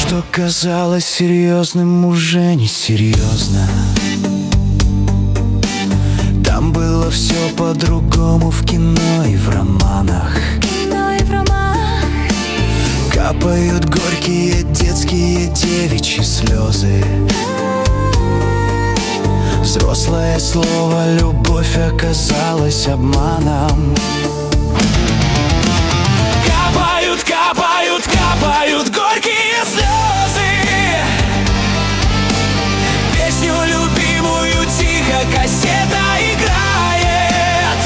что казалось серьезным, уже не серьезно. Там было все по-другому в кино и в романах. Капают горькие детские девичьи слезы. Взрослое слово «любовь» оказалось обманом. Капают, капают, капают горькие слезы. Песню любимую тихо кассета играет.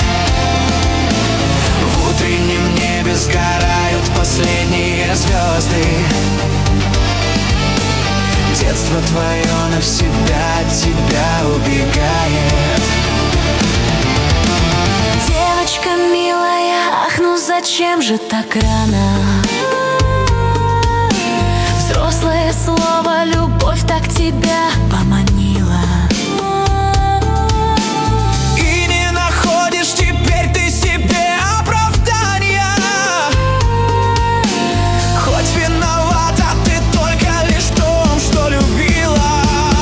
В утреннем небе сгорают последние звезды. Детство твое навсегда от тебя убегает. Девочка милая, ах, ну зачем же так рано? Взрослое слово «любовь» так тебя поманила. И не находишь теперь ты себе оправдания. Хоть виновата ты только лишь в том, что любила.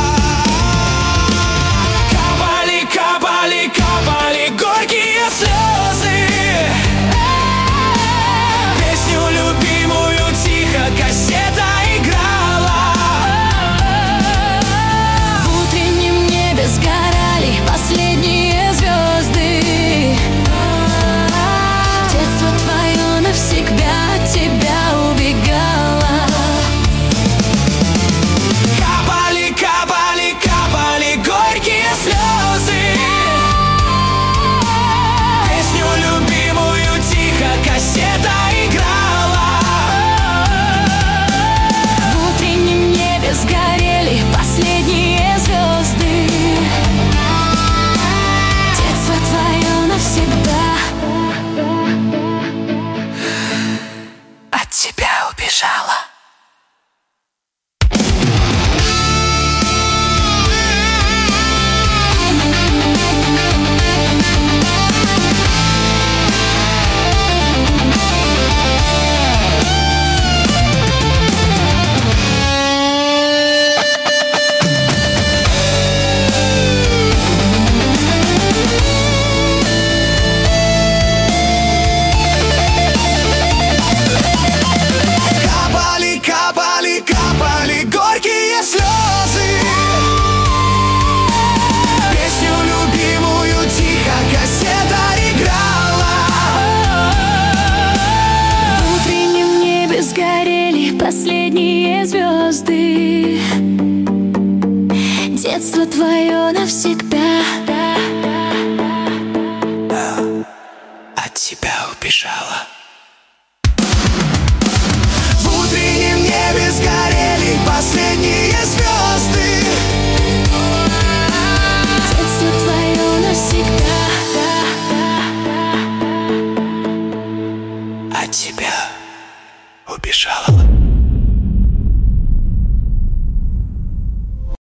Капали, капали, капали горькие слезы. Песню любимую тихо кассета играла. В утреннем небе сгорали последние звезды. Детство твое навсегда от тебя убегало. Капали, капали, капали горькие слезы. Песню любимую тихо кассета играла. В утреннем небе сгорели последние звезды. Детство твое навсегда От тебя убежала. Капали, капали, капали горькие слезы. Песню любимую тихо кассета играла. в утреннем небе сгорели последние звезды. Детство твое навсегда От тебя убежала. В утреннем небе сгорели последние звезды. Детство твое навсегда От тебя убежала.